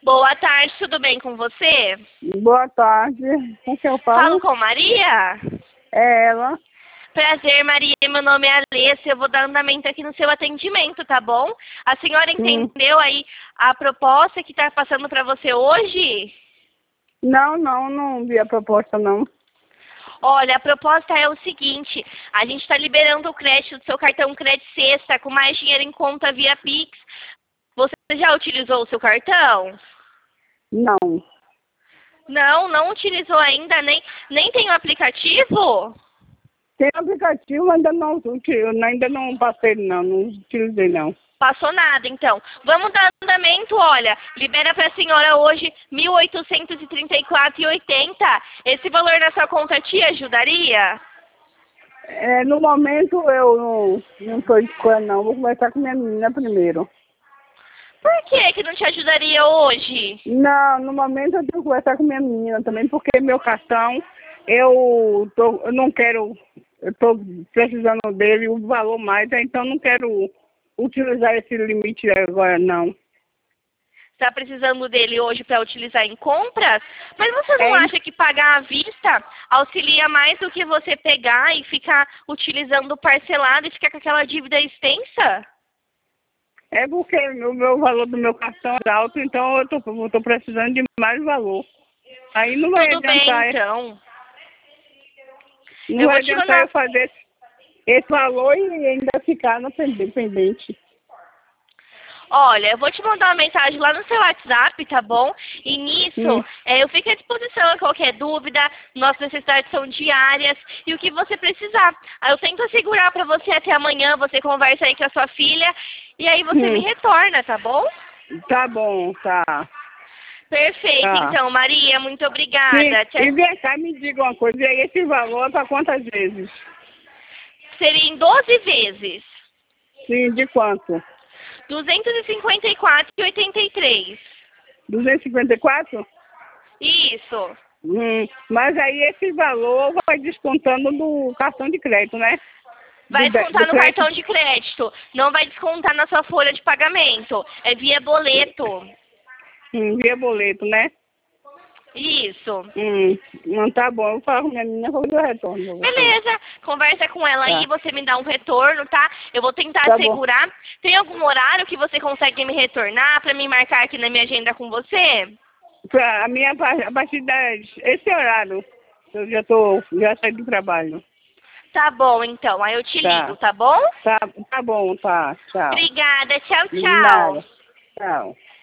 Boa tarde, tudo bem com você? Boa tarde. O que eu falo? Falo com Maria? É ela. Prazer, Maria. Meu nome é Alessia. Eu vou dar andamento aqui no seu atendimento, tá bom? A senhora entendeu aí a proposta que está passando para você hoje? Não vi a proposta, não. Olha, a proposta é o seguinte, a gente está liberando o crédito do seu cartão Crédito Sexta com mais dinheiro em conta via Pix. Você já utilizou o seu cartão? Não. Não utilizou ainda, nem tem o aplicativo? Tem aplicativo, ainda não passei, não utilizei, não. Passou nada, então. Vamos dar andamento, olha. Libera para a senhora hoje R$ 1.834,80. Esse valor na sua conta te ajudaria? No momento eu não estou escolhendo, não. Vou conversar com minha menina primeiro. Por que não te ajudaria hoje? Não, no momento eu tenho que conversar com minha menina também, porque meu cartão, eu não quero, eu estou precisando dele, o valor mais, então não quero utilizar esse limite agora, não. Está precisando dele hoje para utilizar em compras? Mas você não acha que pagar à vista auxilia mais do que você pegar e ficar utilizando parcelado e ficar com aquela dívida extensa? É porque o meu valor do meu cartão é alto, então eu tô precisando de mais valor. Aí não vai Tudo adiantar. bem, então. Não vai adiantar eu fazer esse valor e ainda ficar no pendente. Olha, eu vou te mandar uma mensagem lá no seu WhatsApp, tá bom? E nisso, eu fico à disposição a qualquer dúvida. Nossas necessidades são diárias e o que você precisar. Aí eu tento assegurar para você até amanhã, você conversa aí com a sua filha e aí você me retorna, tá bom? Tá bom, tá. Perfeito, então, Maria, muito obrigada. Sim. E vem cá, me diga uma coisa, e aí esse valor é para quantas vezes? Seria em 12 vezes. Sim, de quanto? 254,83. 254? Isso. Mas aí esse valor vai descontando do cartão de crédito, né? Vai descontar no cartão de crédito. Não vai descontar na sua folha de pagamento. É via boleto. Via boleto, né? Isso. Não tá bom. Eu vou falar com minha menina, vou dar retorno. Beleza. Conversa com ela aí, você me dá um retorno, tá? Eu vou tentar assegurar. Bom. Tem algum horário que você consegue me retornar pra me marcar aqui na minha agenda com você? A partir esse horário. Eu já saí do trabalho. Tá bom, então. Aí eu te ligo, tá bom? Tá bom, tá. Tchau. Obrigada. Tchau, tchau. Nada. Tchau.